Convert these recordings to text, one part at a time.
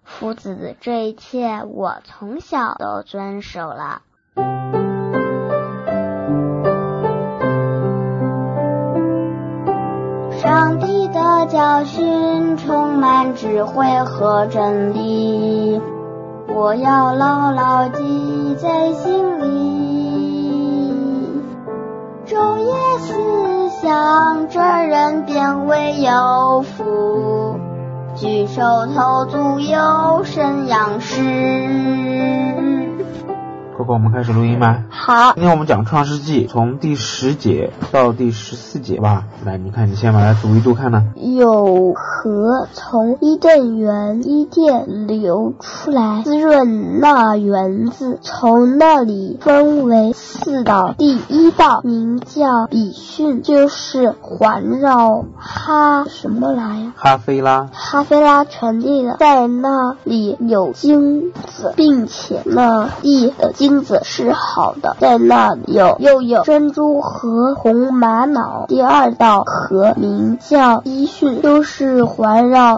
夫子这一切我从小都遵守了。上帝的教训充满智慧和真理，我要牢牢记在心里。昼夜思想，这人便为有福，举手投足有神养士。 哥哥，我们开始录音吧。 好， 今天我们讲创世纪，从第10节到第14节吧。来，你看，你先把它读一读看呢。 有河从伊甸园流出来，滋润那园子，从那里分为4道。第1道名叫比逊，就是环绕哈菲拉全地的，在那里有金子，并且那地的金子是好的，在那里又有珍珠和红玛瑙。第2道河名叫基训，就是环绕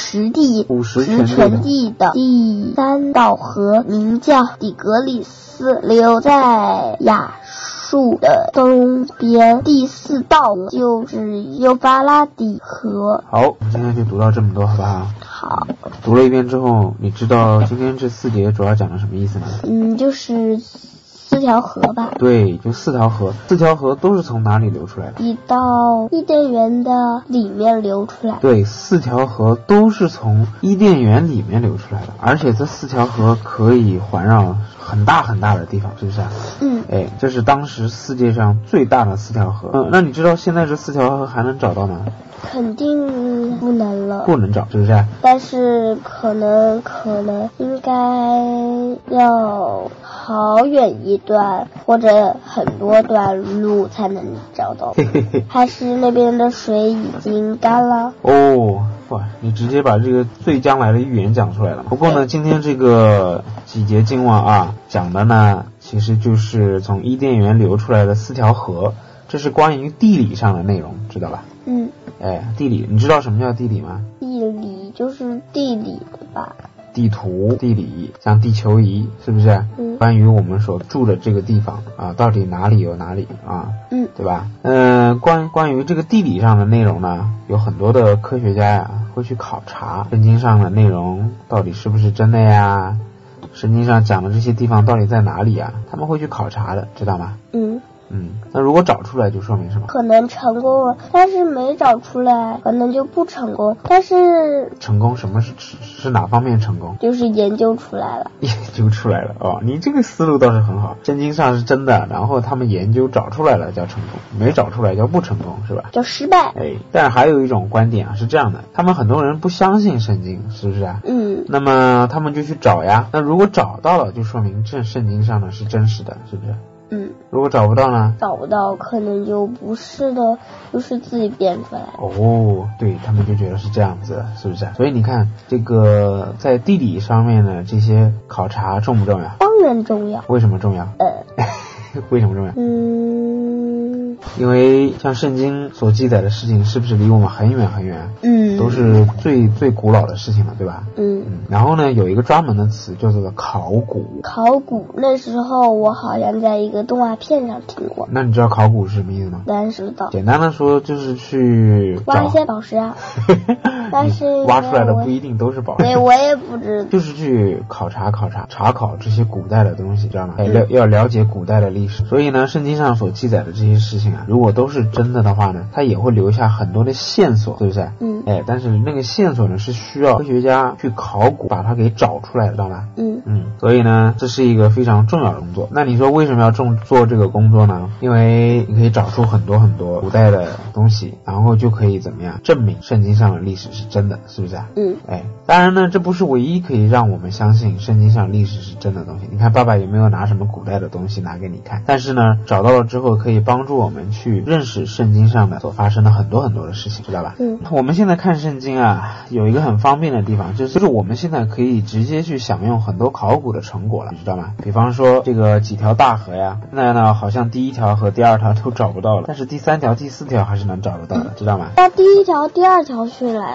50全地的。第3道河名叫底格里斯，流在亚述的东边。第4道就是幼发拉底河。 好，我们今天就读到这么多，好不好？ 好。 读了一遍之后，你知道今天这4节主要讲的什么意思吗？ 就是4条河吧。 对，就4条河。4条河都是从哪里流出来的？ 到伊甸园的里面流出来。 对，4条河都是从伊甸园里面流出来的，而且这4条河可以环绕很大很大的地方，是不是啊？这是当时世界上最大的4条河。那你知道现在这4条河还能找到吗？ 肯定不能了， 不能找，是不是？ 但是可能应该要好远一段或者很多段路才能找到。还是那边的水已经干了？ 哇，你直接把这个最将来的预言讲出来了。不过呢，今天这个几节经文啊，讲的呢其实就是从伊甸园流出来的4条河，这是关于地理上的内容，知道吧？地理，你知道什么叫地理吗？地理就是地理吧。 地图、地理，像地球仪，是不是？关于我们所住的这个地方啊，到底哪里有哪里啊？对吧？关于这个地理上的内容呢，有很多的科学家呀会去考察圣经上的内容到底是不是真的呀？圣经上讲的这些地方到底在哪里啊？他们会去考察的，知道吗？那如果找出来就说明什么？ 可能成功了，但是没找出来可能就不成功。但是成功什么是哪方面成功？ 就是研究出来了。 研究出来了哦，你这个思路倒是很好。圣经上是真的，然后他们研究找出来了叫成功，没找出来叫不成功，是吧？ 叫失败。 但是还有一种观点啊是这样的，他们很多人不相信圣经，是不是啊？那么他们就去找呀，那如果找到了就说明这圣经上的是真实的，是不是？如果找不到呢？ 找不到可能就不是的，就是自己编出来。 对，他们就觉得是这样子，是不是？所以你看，这个在地理上面的这些考察重不重要？ 当然重要。 为什么重要？为什么重要？因为像圣经所记载的事情是不是离我们很远很远？都是最古老的事情了，对吧？然后呢，有一个专门的词叫做考古。考古， 那时候我好像在一个动画片上听过。 那你知道考古是什么意思吗？ 当然知道。 简单的说就是去挖一些宝石啊。但是挖出来的不一定都是宝石。 对，我也不知道。 就是去查考这些古代的东西，知道吗？要了解古代的历史。所以呢，圣经上所记载的这些事情啊，如果都是真的的话呢，它也会留下很多的线索，是不是？但是那个线索呢是需要科学家去考古把它给找出来的，知道吗？所以呢，这是一个非常重要的工作。那你说为什么要做这个工作呢？因为你可以找出很多很多古代的东西，然后就可以怎么样证明圣经上的历史是真的，是不是啊？当然呢，这不是唯一可以让我们相信圣经上历史是真的东西。你看爸爸有没有拿什么古代的东西拿给你看？但是呢，找到了之后可以帮助我们去认识圣经上的所发生的很多很多的事情，知道吧？我们现在看圣经啊，有一个很方便的地方，就是我们现在可以直接去享用很多考古的成果了，你知道吗？比方说这个几条大河呀，现在呢好像第1条和第2条都找不到了，但是第3条、第4条还是能找得到的，知道吗？ 那第1条、第2条去哪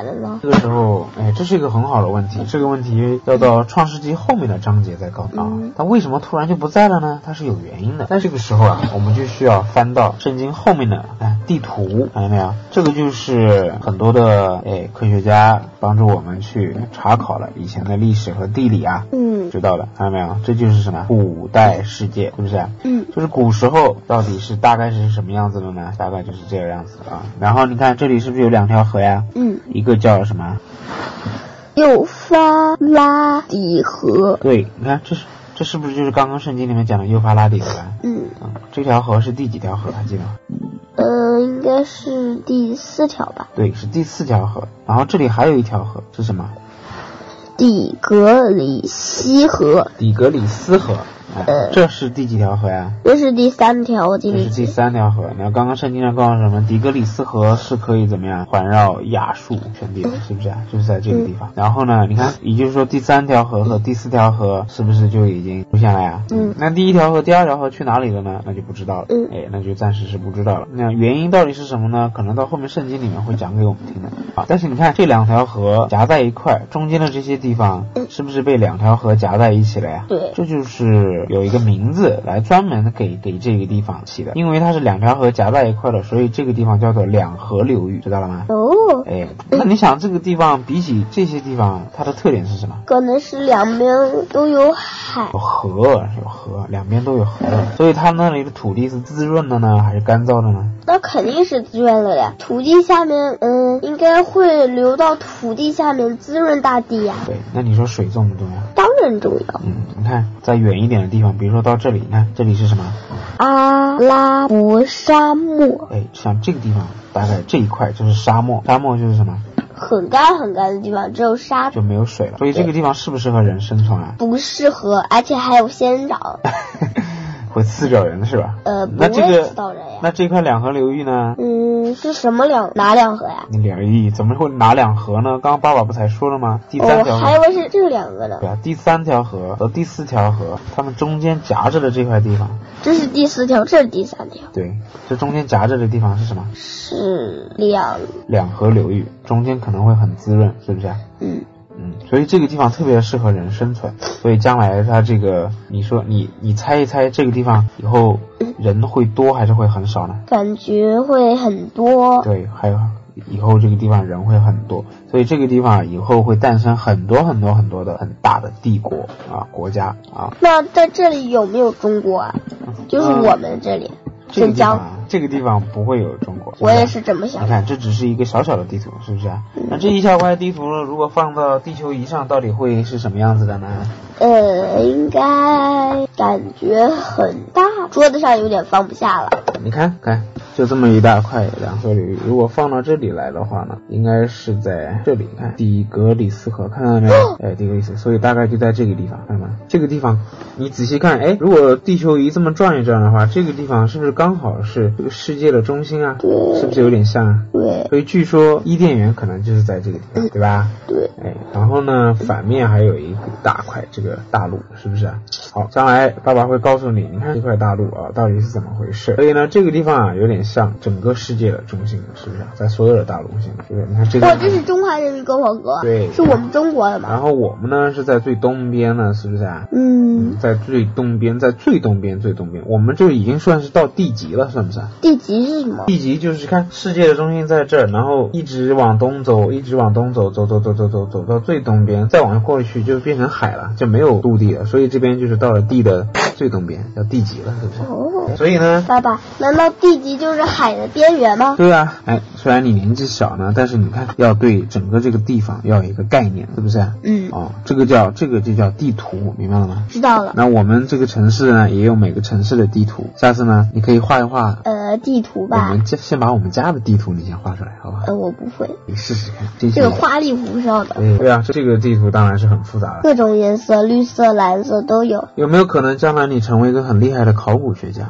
人了？ 这个时候，这是一个很好的问题。这个问题要到创世纪后面的章节再告诉啊。他为什么突然就不在了呢？它是有原因的。但这个时候啊，我们就需要翻到圣经后面的地图，看见没有？这个就是很多的科学家帮助我们去查考了以前的历史和地理啊。知道了，看到没有？这就是什么？古代世界，是不是？就是古时候到底是大概是什么样子的呢？大概就是这个样子啊。然后你看这里是不是有2条河呀？一个叫什么？ 幼发拉底河。 对，你看这是不是就是刚刚圣经里面讲的幼发拉底河？这条河是第几条河还记得吗？ 应该是第4条吧。 对，是第4条河。然后这里还有一条河是什么？ 底格里西河。 底格里斯河。这是第几条河呀？ 这是第3条，我记得。 这是第3条河。那刚刚圣经上告诉什么？底格里斯河是可以怎么样环绕亚述全地的，是不是啊？就是在这个地方。然后呢，你看，也就是说第3条河和第4条河是不是就已经出现了呀？那第1条河、第2条河去哪里了呢？那就不知道了。那就暂时是不知道了。那原因到底是什么呢？可能到后面圣经里面会讲给我们听的。但是你看这2条河夹在一块，中间的这些地方是不是被2条河夹在一起了呀？ 对， 这就是有一个名字来专门给这个地方起的，因为它是2条河夹在一块的，所以这个地方叫做两河流域，知道了吗？那你想这个地方比起这些地方，它的特点是什么？ 可能是两边都有海， 有河，两边都有河，所以它那里的土地是滋润的呢，还是干燥的呢？ 那肯定是滋润了呀。土地下面，应该会流到土地下面滋润大地呀。 对，那你说水重不重要？ 当然重要。 你看在远一点的地方，比如说到这里，你看这里是什么？ 阿拉伯沙漠。 像这个地方，大概这一块就是沙漠。沙漠就是什么？ 很干很干的地方，只有沙， 就没有水了。所以这个地方适不适合人生存啊？ 不适合，而且还有仙人掌。 会刺着人是吧？ 不会刺到人呀。 那这块两河流域呢？ 是什么哪两河呀？ 怎么会哪两河呢？刚刚爸爸不才说了吗？第3条河。 还以为是这2个呢。 对啊，第3条河和第4条河，它们中间夹着的这块地方。 这是第4条，这是第3条。 对，这中间夹着的地方是什么？ 是两河流域，中间可能会很滋润，是不是啊？所以这个地方特别适合人生存，所以将来它这个，你说你猜一猜，这个地方以后人会多还是会很少呢？ 感觉会很多。 对，还有以后这个地方人会很多，所以这个地方以后会诞生很多很多很多的很大的帝国国家啊。 那在这里有没有中国啊？就是我们这里。 这个地方不会有中国， 我也是这么想的。 你看，这只是一个小小的地图，是不是啊？那这一小块地图如果放到地球仪上，到底会是什么样子的呢？ 应该感觉很大，桌子上有点放不下了。 你看，就这么一大块两河流域，如果放到这里来的话呢，应该是在这里，看底格里斯河，看到了没有？底格里斯，所以大概就在这个地方，看到吗？这个地方你仔细看，如果地球仪这么转一转的话，这个地方是不是刚好是这个世界的中心啊？是不是有点像啊？ 对。 所以据说伊甸园可能就是在这个地方，对吧？ 对。 然后呢，反面还有一大块这个大陆，是不是啊？好，将来爸爸会告诉你，你看这块大陆到底是怎么回事。所以呢，这个地方有点像整个世界的中心，是不是？在所有的大陆上，对不对？你看这个。 这是中华人民共和国。 对。 是我们中国的嘛？ 然后我们呢是在最东边呢，是不是啊？在最东边，最东边，我们就已经算是到地极了，算不算？ 地极是什么？ 地极就是看世界的中心在这儿，然后一直往东走，走到最东边，再往过去就变成海了，就没有陆地了，所以这边就是到了地的最东边，叫地极了，是不是？所以呢， 爸爸，难道地极就是海的边缘吗？ 对啊，虽然你年纪小呢，但是你看要对整个这个地方要有一个概念，是不是？这个就叫地图，明白了吗？ 知道了。 那我们这个城市呢，也有每个城市的地图，下次呢，你可以画一画地图吧。 我们先把我们家的地图你先画出来，好吧？ 我不会。 你试试看。 这个花里胡哨的。 对啊，这个地图当然是很复杂的， 各种颜色，绿色、蓝色都有。 有没有可能将来你成为一个很厉害的考古学家？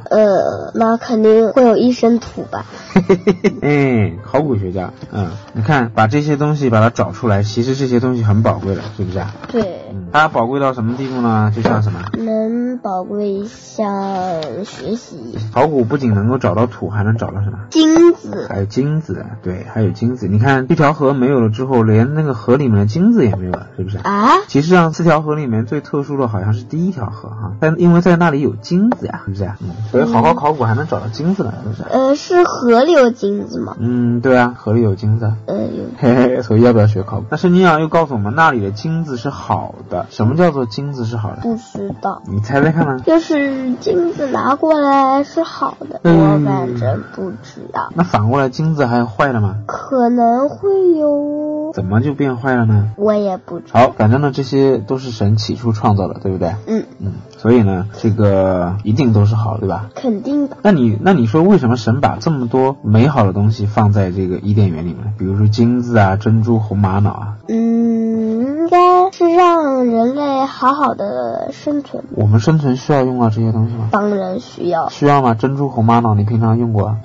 那肯定会有一身土吧。 考古学家，你看把这些东西把它找出来，其实这些东西很宝贵的，是不是啊？ 对。 它宝贵到什么地步呢？就像什么？ 能宝贵像学习。 考古不仅能够找到土，还能找到什么？ 金子。 还有金子，对，还有金子。你看这条河没有了之后，连那个河里面的金子也没有了，是不是啊？ 其实4条河里面最特殊的好像是第一条河哈，因为在那里有金子呀，是不是？所以好好考古还能找到金子呢，是不是？ 是河里有金子吗？ 对啊，河里有金子。 有。 所以要不要学考古？那圣经上又告诉我们，那里的金子是好的。什么叫做金子是好的？ 不知道。 你猜猜看呢？ 就是金子拿过来是好的，我反正不知道。 那反过来金子还有坏的吗？ 可能会有。 怎么就变坏了呢？ 我也不知道。 好，反正呢这些都是神起初创造的，对不对？所以呢这个一定都是好的，对吧？ 肯定的。 那你说为什么神把这么多美好的东西放在这个伊甸园里面？比如说金子啊、珍珠、红玛瑙啊。 应该是让人类好好的生存。 我们生存需要用到这些东西吗？ 当然需要。 需要吗？珍珠、红玛瑙你平常用过啊？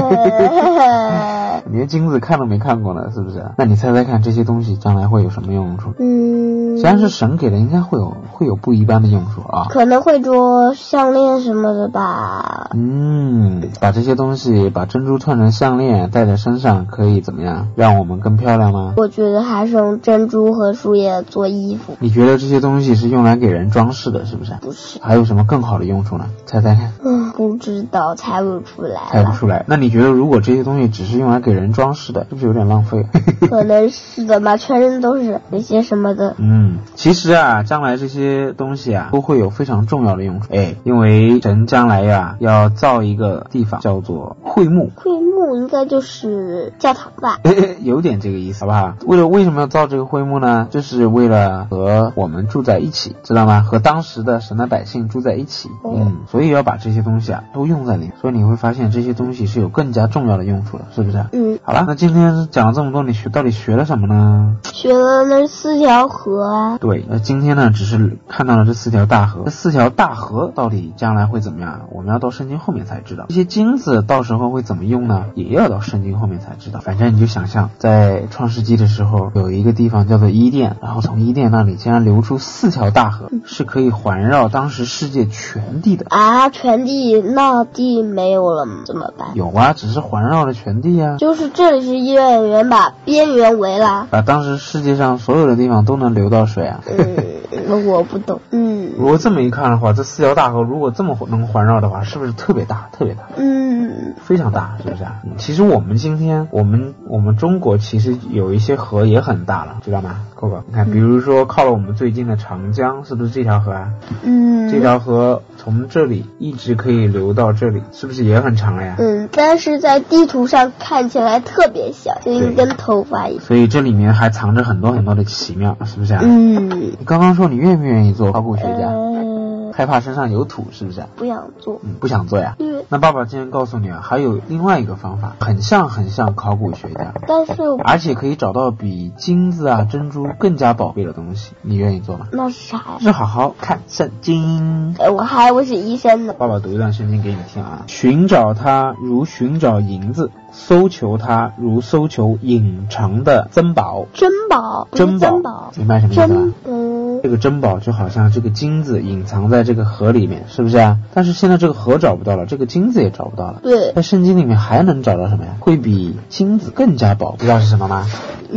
你连金子看都没看过呢，是不是？那你猜猜看这些东西将来会有什么用处？既然是神给的，应该会有不一般的用处啊。 可能会做项链什么的吧。 把这些东西，把珍珠串成项链戴在身上，可以怎么样？让我们更漂亮吗？ 我觉得还是用珍珠和树叶做衣服。 你觉得这些东西是用来给人装饰的，是不是？ 不是。 还有什么更好的用处呢？猜猜看。 不知道，猜不出来。 猜不出来。那你觉得如果这些东西只是用来给人装饰的，是不是有点浪费？ 可能是的吧，全身都是那些什么的。 其实啊，将来这些东西啊都会有非常重要的用处。因为神将来呀要造一个地方叫做会幕。 会幕应该就是教堂吧？ 有点这个意思，好不好？为什么要造这个会幕呢？就是为了和我们住在一起，知道吗？和当时的神的百姓住在一起。所以要把这些东西啊都用在里面。所以你会发现这些东西是有更加重要的用处的，是不是？好了，那今天讲了这么多，你到底学了什么呢？ 学了那4条河啊。 对，今天呢只是看到了这4条大河。这4条大河到底将来会怎么样？我们要到圣经后面才知道。这些金子到时候会怎么用呢？也要到圣经后面才知道。反正你就想象在创世纪的时候有一个地方叫做伊甸，然后从伊甸那里竟然流出4条大河，是可以环绕当时世界全地的啊。全地？那地没有了怎么办？ 有啊，只是环绕了全地啊。 就是这里是伊甸园，把边缘围了， 把当时世界上所有的地方都能流到水啊。 我不懂。 如果这么一看的话，这4条大河如果这么能环绕的话，是不是特别大？特别大。非常大，是不是啊？其实我们今天我们中国其实有一些河也很大了，知道吗？哥哥，你看，比如说靠了我们最近的长江，是不是这条河啊？这条河从这里一直可以流到这里，是不是也很长呀？ 但是在地图上看起来特别小，就一根头发一样。 所以这里面还藏着很多很多的奇妙，是不是啊？你刚刚说你愿不愿意做考古学家？害怕身上有土，是不是？ 不想做。 不想做呀？那爸爸今天告诉你啊，还有另外一个方法，很像考古学家， 但是而且可以找到比金子啊、珍珠更加宝贝的东西，你愿意做吗？ 那是啥呀？ 是好好看圣经。 我还以为是医生呢。 爸爸读一段圣经给你听啊。寻找它如寻找银子，搜求它如搜求隐藏的珍宝。 珍宝？ 珍宝，明白什么意思吗？这个珍宝就好像这个金子隐藏在这个河里面，是不是啊？但是现在这个河找不到了，这个金子也找不到了。 对。 在圣经里面还能找到什么呀？会比金子更加宝，知道是什么吗？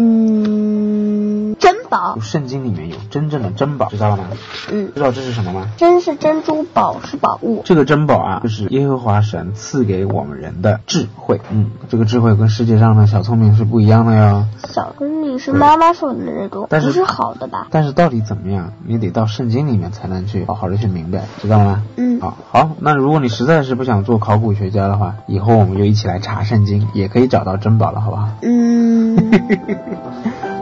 珍宝。 圣经里面有真正的珍宝，知道了吗？知道这是什么吗？ 珍是珍珠，宝是宝物。 这个珍宝啊，就是耶和华神赐给我们人的智慧。这个智慧跟世界上的小聪明是不一样的哟。 小聪明是妈妈说的那种，不是好的吧？ 但是到底怎么样，你得到圣经里面才能去好好的去明白，知道吗？好，那如果你实在是不想做考古学家的话，以后我们就一起来查圣经，也可以找到珍宝了，好不好？